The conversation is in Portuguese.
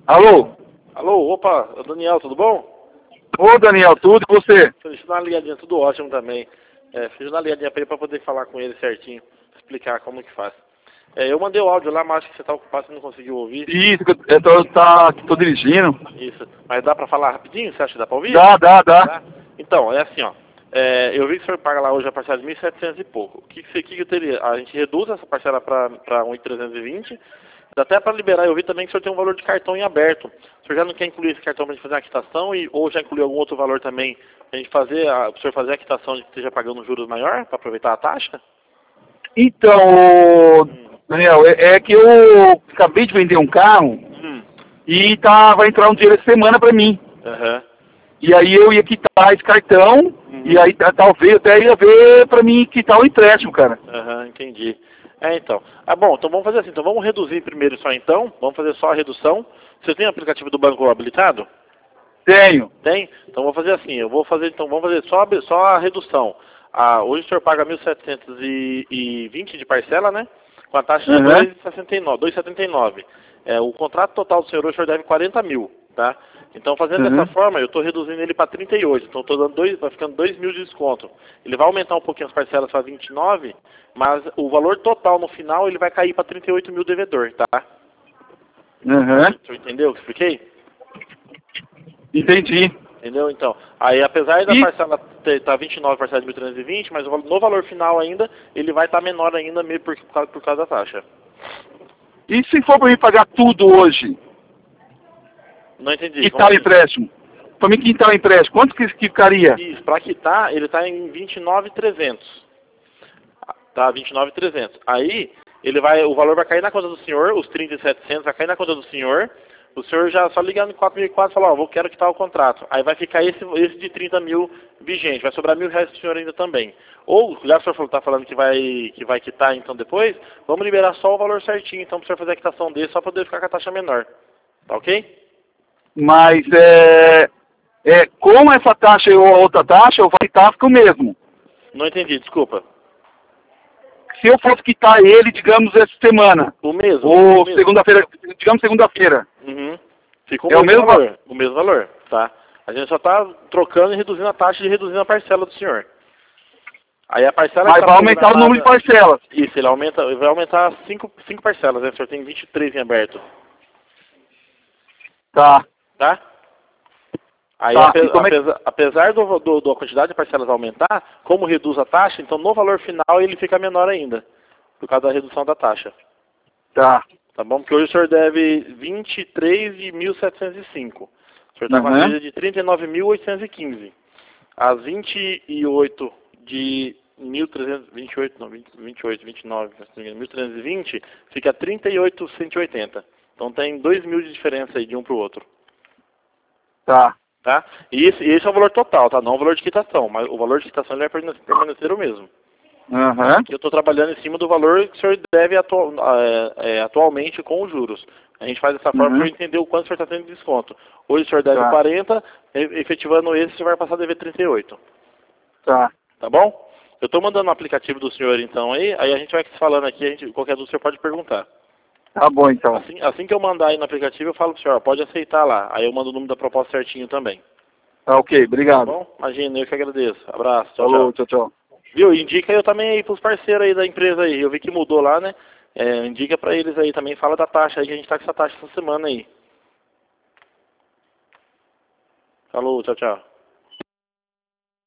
Alô? Alô, opa, é o Daniel, tudo bom? Ô Daniel, tudo e você? Deixa eu dar uma ligadinha, tudo ótimo também. Deixa eu dar uma ligadinha pra ele pra poder falar com ele certinho, explicar como que faz. Eu mandei o áudio lá, mas acho que você tá ocupado, você não conseguiu ouvir. Isso, tô dirigindo. Isso, mas dá pra falar rapidinho? Você acha que dá pra ouvir? Dá. Tá? Então, é assim, ó. Eu vi que o senhor paga lá hoje a parcela de 1.700 e pouco. O que eu teria? A gente reduz essa parcela para 1.320. Até para liberar, eu vi também que o senhor tem um valor de cartão em aberto. O senhor já não quer incluir esse cartão para a gente fazer a quitação ou já incluiu algum outro valor também para a gente fazer, o senhor fazer a quitação de que esteja pagando juros maior para aproveitar a taxa? Então, ô, Daniel, é que eu acabei de vender um carro e vai entrar um dinheiro essa semana pra mim. Aham. E aí eu ia quitar esse cartão e aí talvez até ia ver pra mim quitar o empréstimo, cara. Aham, entendi. Então. Bom, então vamos fazer assim. Então vamos reduzir primeiro só então. Vamos fazer só a redução. Você tem o aplicativo do banco habilitado? Tenho. Tem? Então vou fazer assim. Vamos fazer só a redução. Hoje o senhor paga 1.720 de parcela, né? Com a taxa de 2,79. O contrato total do senhor hoje o senhor deve 40 mil, tá? Então fazendo dessa forma, eu estou reduzindo ele para 38. Então estou dando vai ficando 2 mil de desconto. Ele vai aumentar um pouquinho as parcelas para 29, mas o valor total no final ele vai cair para 38 mil devedor, tá? O senhor entendeu o que eu expliquei? Entendi. Entendeu? Então, aí apesar da parcela estar 29, parcela de 1.320, mas no valor final ainda, ele vai estar menor ainda meio por causa da taxa. E se for pra mim pagar tudo hoje? Não entendi. Quitar o empréstimo. Pra mim quitar o empréstimo, quanto que ficaria? Isso, para quitar, ele está em 29.300. Tá, 29.300. Aí, o valor vai cair na conta do senhor, os 30.700 vai cair na conta do senhor. O senhor já só liga no 4.004 e fala, quero quitar o contrato. Aí vai ficar esse de 30 mil vigente, vai sobrar R$ 1.000 pro senhor ainda também. Ou, já que o senhor está falando que vai quitar então depois, vamos liberar só o valor certinho, então para o senhor fazer a quitação dele, só para poder ficar com a taxa menor. Tá ok? Mas com essa taxa e outra taxa, eu vou quitar fica o mesmo. Não entendi, desculpa. Se eu fosse quitar ele, digamos, essa semana. O mesmo. Ou segunda-feira, digamos segunda-feira. Fica o mesmo valor. O mesmo valor, tá? A gente só está trocando e reduzindo a taxa e reduzindo a parcela do senhor. Aí a parcela mas vai aumentar o número de parcelas. Isso, vai aumentar 5 parcelas, né? O senhor tem 23 em aberto. Tá? Aí, apesar da quantidade de parcelas aumentar, como reduz a taxa, então no valor final ele fica menor ainda, por causa da redução da taxa. Tá bom? Porque hoje o senhor deve 23.705. O senhor está com a dívida de 39.815. As 28 de 1.328, não, 28, 29, 1.320, fica 38.180. Então tem 2 mil de diferença aí de um para o outro. Tá? E esse é o valor total, tá? Não o valor de quitação, mas o valor de quitação ele vai permanecer o mesmo. Eu estou trabalhando em cima do valor que o senhor deve atualmente com os juros. A gente faz dessa forma para o senhor entender o quanto o senhor está tendo de desconto. Hoje o senhor deve 40, efetivando esse, você vai passar a dever 38. Tá bom? Eu estou mandando o aplicativo do senhor então aí a gente vai se falando aqui, qualquer dúvida o senhor pode perguntar. Tá bom então. Assim que eu mandar aí no aplicativo, eu falo pro senhor, pode aceitar lá. Aí eu mando o número da proposta certinho também. Tá ok, obrigado. Tá bom? Imagina, eu que agradeço. Abraço, tchau. Viu? Indica eu também aí pros parceiros aí da empresa aí. Eu vi que mudou lá, né? Indica pra eles aí também, fala da taxa aí, que a gente tá com essa taxa essa semana aí. Falou, tchau.